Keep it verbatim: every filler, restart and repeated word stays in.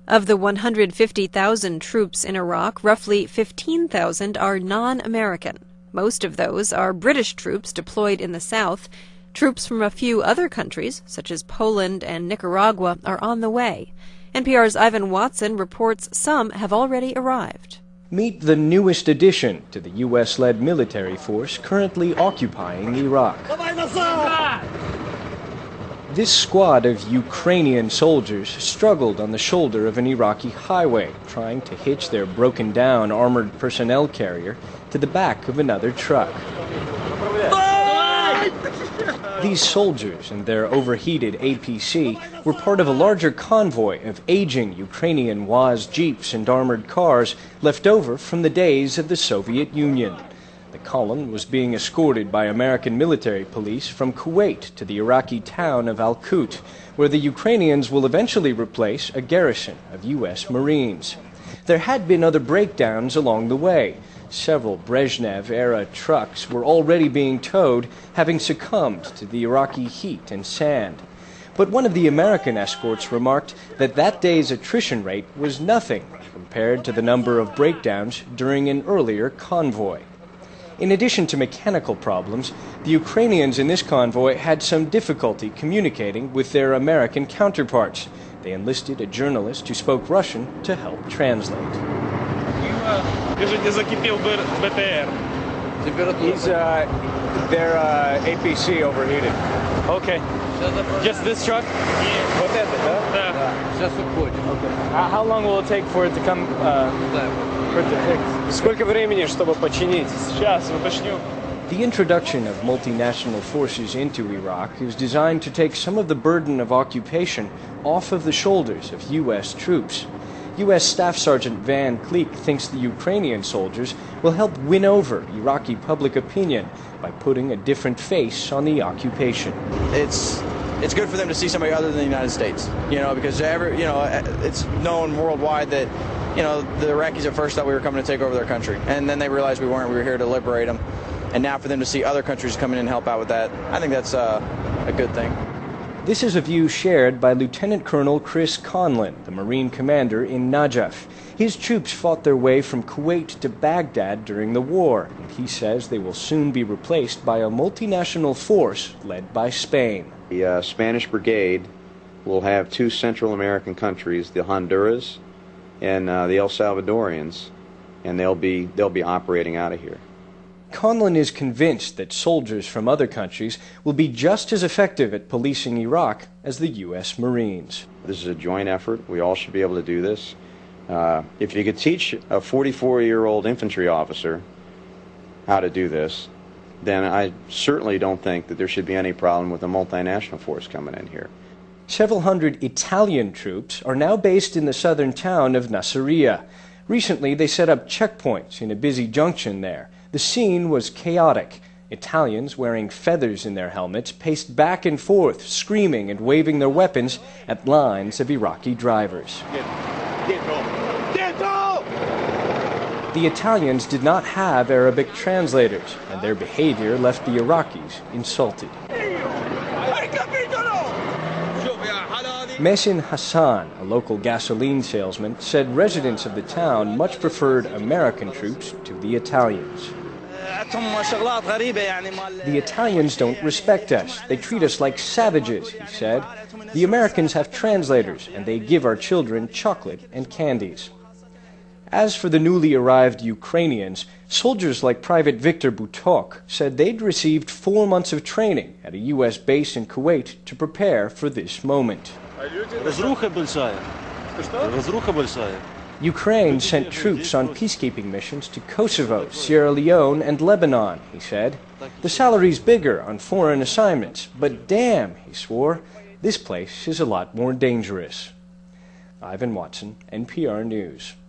Of the one hundred fifty thousand troops in Iraq, roughly fifteen thousand are non-American. Most of those are British troops deployed in the south. Troops from a few other countries, such as Poland and Nicaragua, are on the way. N P R's Ivan Watson reports some have already arrived. Meet the newest addition to the U S-led military force currently occupying Iraq. This squad of Ukrainian soldiers struggled on the shoulder of an Iraqi highway, trying to hitch their broken-down armored personnel carrier to the back of another truck. These soldiers and their overheated A P C were part of a larger convoy of aging Ukrainian Waz jeeps and armored cars left over from the days of the Soviet Union. The column was being escorted by American military police from Kuwait to the Iraqi town of Al-Kut, where the Ukrainians will eventually replace a garrison of U S Marines. There had been other breakdowns along the way. Several Brezhnev-era trucks were already being towed, having succumbed to the Iraqi heat and sand. But one of the American escorts remarked that that day's attrition rate was nothing compared to the number of breakdowns during an earlier convoy. In addition to mechanical problems, the Ukrainians in this convoy had some difficulty communicating with their American counterparts. They enlisted a journalist who spoke Russian to help translate. He's uh, their uh, A P C overheated. Okay. Just this truck? Вот это, да? Сейчас уходим. Uh, how long will it take for it to come? Uh, for it to fix? Сколько времени, чтобы починить? Сейчас, мы починим. The introduction of multinational forces into Iraq is designed to take some of the burden of occupation off of the shoulders of U S troops. U S Staff Sergeant Van Cleek thinks the Ukrainian soldiers will help win over Iraqi public opinion by putting a different face on the occupation. It's it's good for them to see somebody other than the United States, you know, because ever, you know, it's known worldwide that, you know, the Iraqis at first thought we were coming to take over their country, and then they realized we weren't. We were here to liberate them, and now for them to see other countries come in and help out with that, I think that's uh, a good thing. This is a view shared by Lieutenant Colonel Chris Conlon, the Marine commander in Najaf. His troops fought their way from Kuwait to Baghdad during the war, and he says they will soon be replaced by a multinational force led by Spain. The uh, Spanish Brigade will have two Central American countries, the Honduras and uh, the El Salvadorians, and they'll be they'll be operating out of here. Conlon is convinced that soldiers from other countries will be just as effective at policing Iraq as the U S Marines. This is a joint effort. We all should be able to do this. Uh, if you could teach a forty-four-year-old infantry officer how to do this, then I certainly don't think that there should be any problem with a multinational force coming in here. Several hundred Italian troops are now based in the southern town of Nasiriyah. Recently, they set up checkpoints in a busy junction there. The scene was chaotic. Italians wearing feathers in their helmets paced back and forth, screaming and waving their weapons at lines of Iraqi drivers. The Italians did not have Arabic translators, and their behavior left the Iraqis insulted. Mesin Hassan, a local gasoline salesman, said residents of the town much preferred American troops to the Italians. The Italians don't respect us. They treat us like savages, he said. The Americans have translators, and they give our children chocolate and candies. As for the newly arrived Ukrainians, soldiers like Private Victor Butok said they'd received four months of training at a U S base in Kuwait to prepare for this moment. Ukraine sent troops on peacekeeping missions to Kosovo, Sierra Leone, and Lebanon, he said. The salary's bigger on foreign assignments, but damn, he swore, this place is a lot more dangerous. Ivan Watson, N P R News.